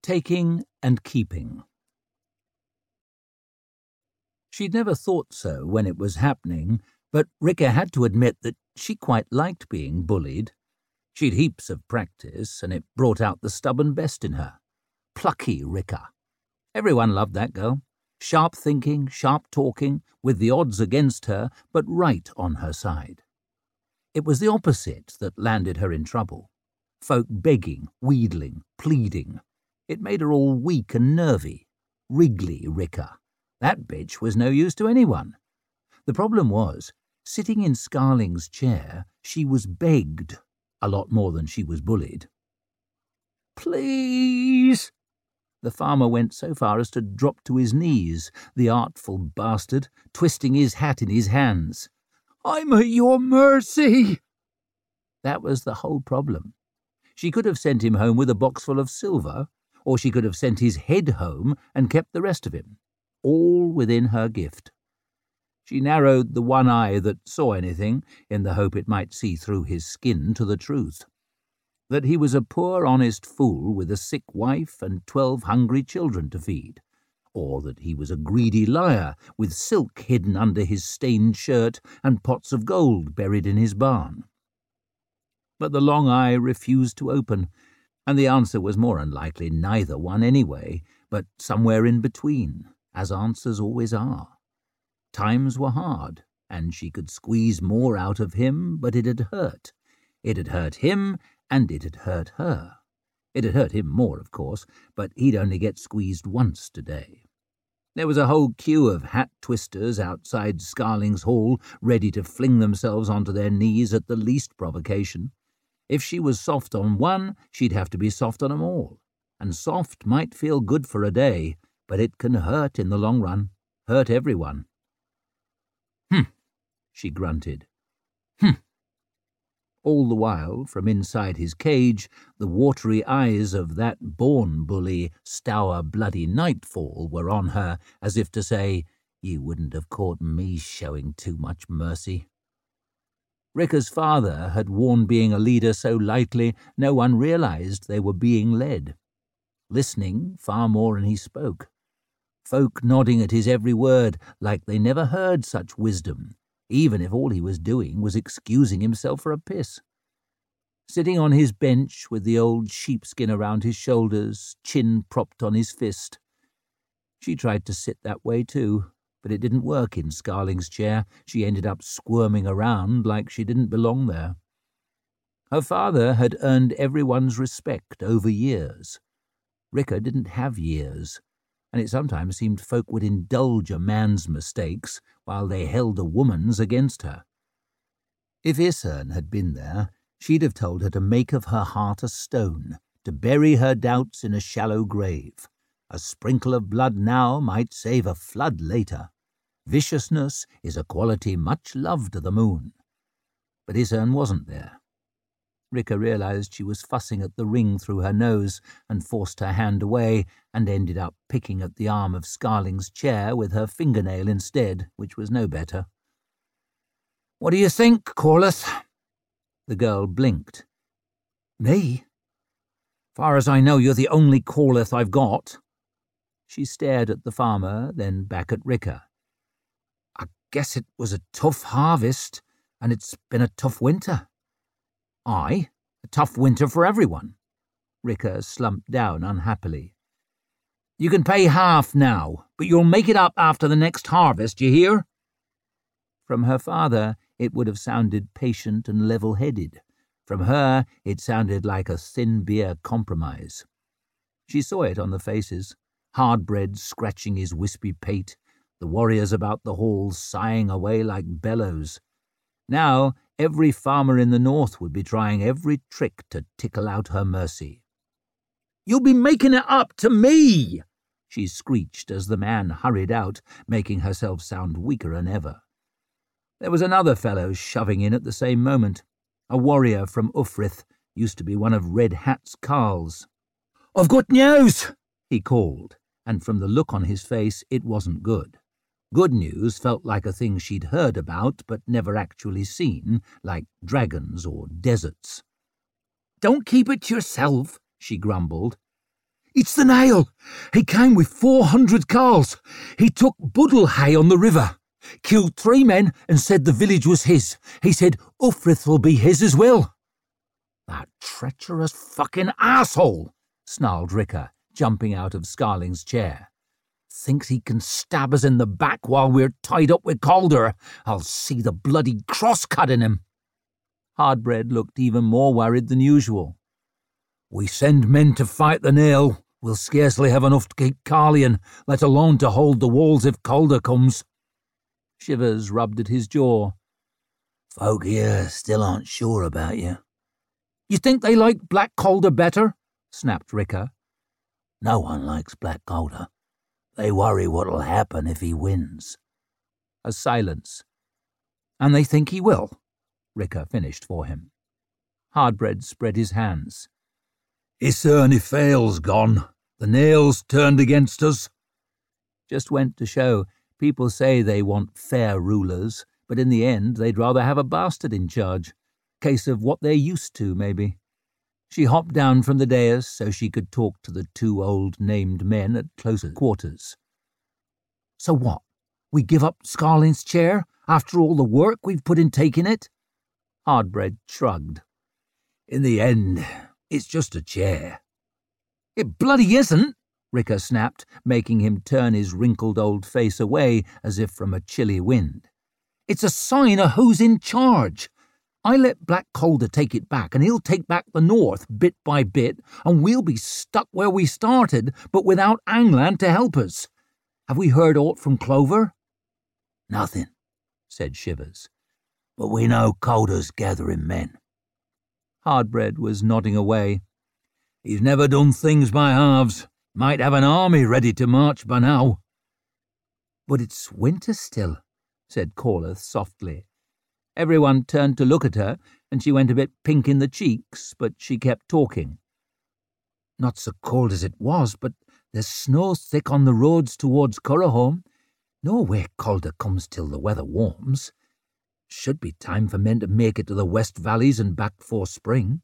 Taking and keeping. She'd never thought so when it was happening, but Ricca had to admit that she quite liked being bullied. She'd heaps of practice, and it brought out the stubborn best in her. Plucky Ricca. Everyone loved that girl. Sharp thinking, sharp talking, with the odds against her, but right on her side. It was the opposite that landed her in trouble. Folk begging, wheedling, pleading. It made her all weak and nervy. Wriggly Ricca. That bitch was no use to anyone. The problem was, sitting in Scarling's chair, she was begged a lot more than she was bullied. "Please!" The farmer went so far as to drop to his knees, the artful bastard, twisting his hat in his hands. "I'm at your mercy!" That was the whole problem. She could have sent him home with a box full of silver, or she could have sent his head home and kept the rest of him. All within her gift. She narrowed the one eye that saw anything, in the hope it might see through his skin to the truth. That he was a poor honest fool with a sick wife and 12 hungry children to feed, or that he was a greedy liar with silk hidden under his stained shirt and pots of gold buried in his barn. But the long eye refused to open, and the answer was more unlikely neither one anyway, but somewhere in between, as answers always are. Times were hard, and she could squeeze more out of him, but it had hurt. It had hurt him, and it had hurt her. It had hurt him more, of course, but he'd only get squeezed once today. There was a whole queue of hat-twisters outside Scarling's hall, ready to fling themselves onto their knees at the least provocation. If she was soft on one, she'd have to be soft on 'em all. And soft might feel good for a day, but it can hurt in the long run. Hurt everyone. She grunted. All the while, from inside his cage, the watery eyes of that born bully, Stour Bloody Nightfall, were on her, as if to say, "You wouldn't have caught me showing too much mercy." Ricca's father had worn being a leader so lightly no one realized they were being led. Listening far more than he spoke. Folk nodding at his every word like they never heard such wisdom, even if all he was doing was excusing himself for a piss. Sitting on his bench with the old sheepskin around his shoulders, chin propped on his fist. She tried to sit that way too, but it didn't work in Scarling's chair. She ended up squirming around like she didn't belong there. Her father had earned everyone's respect over years. Ricca didn't have years, and it sometimes seemed folk would indulge a man's mistakes while they held a woman's against her. If Isern had been there, she'd have told her to make of her heart a stone, to bury her doubts in a shallow grave. A sprinkle of blood now might save a flood later. Viciousness is a quality much loved to the moon. But Isern wasn't there. Ricca realized she was fussing at the ring through her nose and forced her hand away and ended up picking at the arm of Scarling's chair with her fingernail instead, which was no better. "What do you think, Corleth?" The girl blinked. "Me? Far as I know, you're the only Corleth I've got." She stared at the farmer, then back at Ricca. "I guess it was a tough harvest, and it's been a tough winter." "Aye, a tough winter for everyone." Ricca slumped down unhappily. "You can pay half now, but you'll make it up after the next harvest, you hear?" From her father, it would have sounded patient and level-headed. From her, it sounded like a thin beer compromise. She saw it on the faces, Hardbread scratching his wispy pate, the warriors about the hall sighing away like bellows. Now, every farmer in the north would be trying every trick to tickle out her mercy. "You'll be making it up to me!" she screeched as the man hurried out, making herself sound weaker than ever. There was another fellow shoving in at the same moment. A warrior from Ufrith, used to be one of Red Hat's carls. "I've got news!" he called, and from the look on his face it wasn't good. Good news felt like a thing she'd heard about but never actually seen, like dragons or deserts. "Don't keep it to yourself," she grumbled. It's the Nail! He came with 400 carls. He took Buddlehay on the river, killed 3 men and said the village was his. He said Ufrith'll be his as well." "That treacherous fucking asshole!" snarled Ricker, jumping out of Scarling's chair. "Thinks he can stab us in the back while we're tied up with Calder. I'll see the bloody cross-cut in him." Hardbread looked even more worried than usual. "We send men to fight the Nail. We'll scarcely have enough to keep Carlion, let alone to hold the walls if Calder comes." Shivers rubbed at his jaw. "Folk here still aren't sure about you." "You think they like Black Calder better?" snapped Ricker. "No one likes Black Calder. They worry what'll happen if he wins." A silence. "And they think he will," Ricker finished for him. Hardbread spread his hands. "Isern Ifail's gone. The Nail's turned against us." Just went to show, people say they want fair rulers, but in the end they'd rather have a bastard in charge. Case of what they're used to, maybe. She hopped down from the dais so she could talk to the 2 old named men at closer quarters. "So what? We give up Scarling's chair after all the work we've put in taking it?" Hardbread shrugged. "In the end, it's just a chair." "It bloody isn't," Ricker snapped, making him turn his wrinkled old face away as if from a chilly wind. "It's a sign of who's in charge. I let Black Calder take it back, and he'll take back the north bit by bit, and we'll be stuck where we started, but without Anglan to help us. Have we heard aught from Clover?" "Nothing," said Shivers. "But we know Calder's gathering men." Hardbread was nodding away. "He's never done things by halves. Might have an army ready to march by now." "But it's winter still," said Corleth softly. Everyone turned to look at her, and she went a bit pink in the cheeks, but she kept talking. "Not so cold as it was, but there's snow thick on the roads towards Currahome. Nowhere Calder comes till the weather warms. Should be time for men to make it to the West Valleys and back before spring."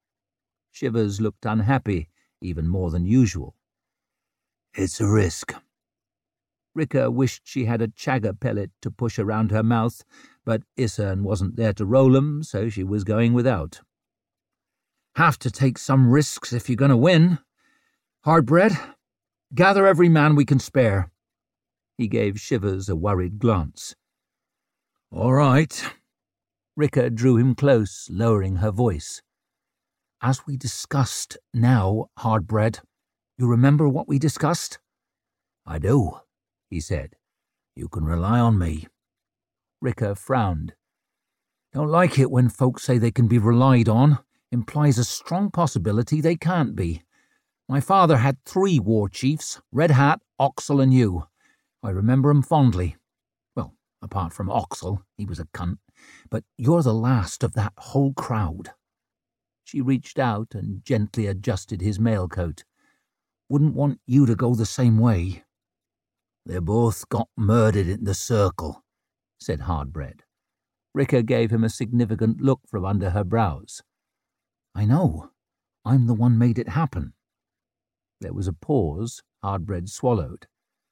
Shivers looked unhappy, even more than usual. "It's a risk." Ricker wished she had a chagger pellet to push around her mouth, but Isern wasn't there to roll 'em, so she was going without. "Have to take some risks if you're going to win. Hardbread, gather every man we can spare." He gave Shivers a worried glance. "All right." Ricker drew him close, lowering her voice. "As we discussed now, Hardbread, you remember what we discussed?" "I do," he said. "You can rely on me." Ricker frowned. "Don't like it when folks say they can be relied on. Implies a strong possibility they can't be. My father had 3 war chiefs, Red Hat, Oxel and you. I remember 'em fondly. Well, apart from Oxel, he was a cunt. But you're the last of that whole crowd." She reached out and gently adjusted his mailcoat. "Wouldn't want you to go the same way." "They both got murdered in the circle," said Hardbread. Ricker gave him a significant look from under her brows. "I know. I'm the one made it happen." There was a pause. Hardbread swallowed.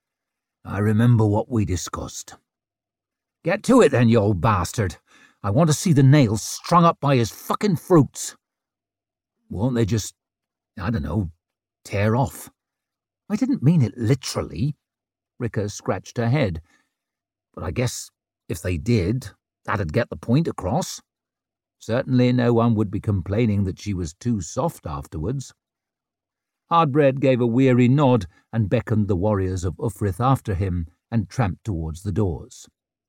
"I remember what we discussed." "Get to it then, you old bastard. I want to see the Nail strung up by his fucking fruits." "Won't they just, I don't know, tear off?" "I didn't mean it literally." Ricker scratched her head. "But I guess if they did, that'd get the point across. Certainly no one would be complaining that she was too soft afterwards." Hardbread gave a weary nod and beckoned the warriors of Ufrith after him and tramped towards the doors.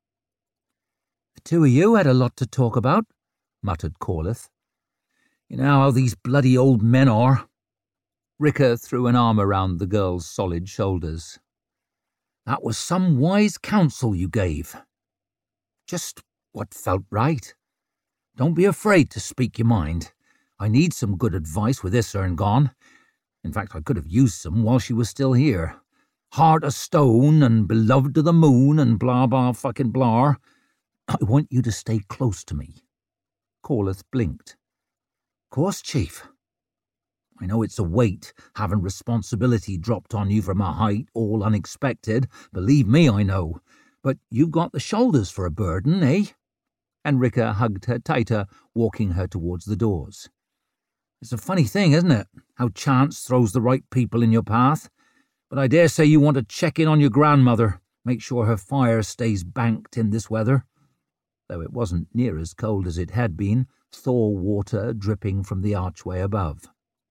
"The 2 of you had a lot to talk about," muttered Corleth. "You know how these bloody old men are." Ricker threw an arm around the girl's solid shoulders. "That was some wise counsel you gave. Just what felt right. Don't be afraid to speak your mind. I need some good advice with Isern gone. In fact, I could have used some while she was still here. Heart of stone and beloved of the moon and blah blah fucking blah. I want you to stay close to me." Corleth blinked. "Course, Chief. I know it's a weight, having responsibility dropped on you from a height all unexpected. Believe me, I know. But you've got the shoulders for a burden, eh?" And Ricker hugged her tighter, walking her towards the doors. "It's a funny thing, isn't it, how chance throws the right people in your path? But I dare say you want to check in on your grandmother, make sure her fire stays banked in this weather." Though it wasn't near as cold as it had been, thaw water dripping from the archway above.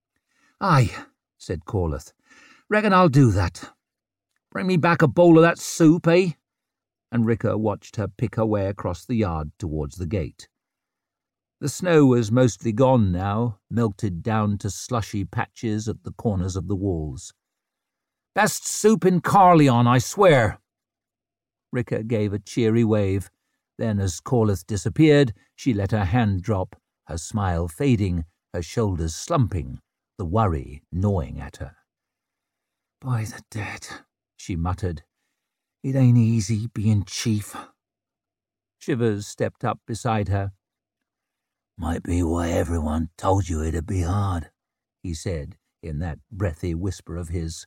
"Aye," said Corleth. "Reckon I'll do that. Bring me back a bowl of that soup, eh?" And Ricker watched her pick her way across the yard towards the gate. The snow was mostly gone now, melted down to slushy patches at the corners of the walls. "Best soup in Carleon, I swear." Ricker gave a cheery wave. Then, as Corleth disappeared, she let her hand drop, her smile fading, her shoulders slumping, the worry gnawing at her. "By the dead," she muttered, "it ain't easy being chief." Shivers stepped up beside her. "Might be why everyone told you it'd be hard," he said in that breathy whisper of his.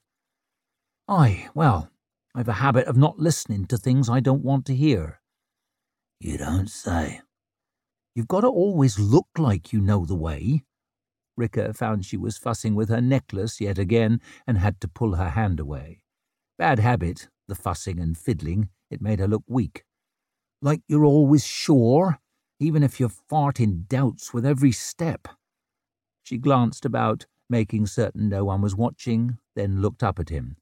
"Aye, well, I've a habit of not listening to things I don't want to hear." "You don't say." "You've got to always look like you know the way." Ricker found she was fussing with her necklace yet again and had to pull her hand away. Bad habit, the fussing and fiddling. It made her look weak. "Like you're always sure, even if you fart in doubts with every step." She glanced about, making certain no one was watching, then looked up at him.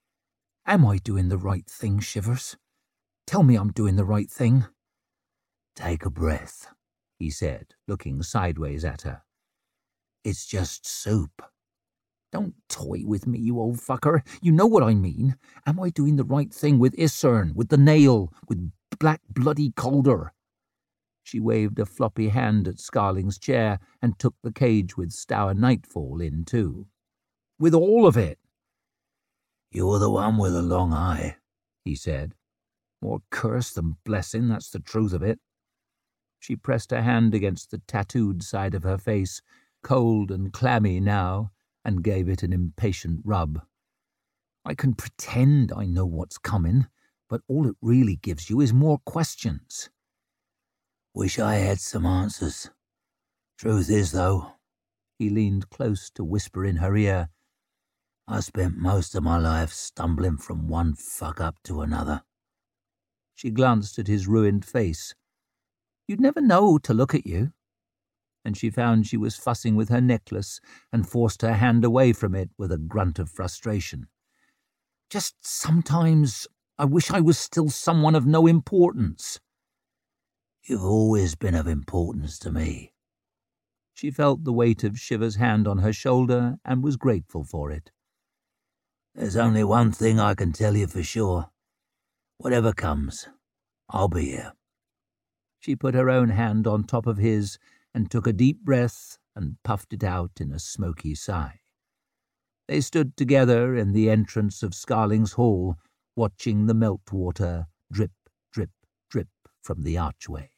"Am I doing the right thing, Shivers? Tell me I'm doing the right thing." "Take a breath," he said, looking sideways at her. "It's just soup." "Don't toy with me, you old fucker. You know what I mean. Am I doing the right thing with Isern, with the nail, with Black Bloody Calder?" She waved a floppy hand at Scarling's chair and took the cage with Stour Nightfall in too. "With all of it." "You're the one with a long eye," he said. "More curse than blessing, that's the truth of it." She pressed her hand against the tattooed side of her face, cold and clammy now, and gave it an impatient rub. "I can pretend I know what's coming, but all it really gives you is more questions." "Wish I had some answers. Truth is, though," he leaned close to whisper in her ear, "I spent most of my life stumbling from one fuck-up to another." She glanced at his ruined face. "You'd never know to look at you." And she found she was fussing with her necklace and forced her hand away from it with a grunt of frustration. "Just sometimes I wish I was still someone of no importance." "You've always been of importance to me." She felt the weight of Shiver's hand on her shoulder and was grateful for it. "There's only one thing I can tell you for sure. Whatever comes, I'll be here." She put her own hand on top of his and took a deep breath and puffed it out in a smoky sigh. They stood together in the entrance of Scarling's Hall, watching the meltwater drip, drip, drip from the archway.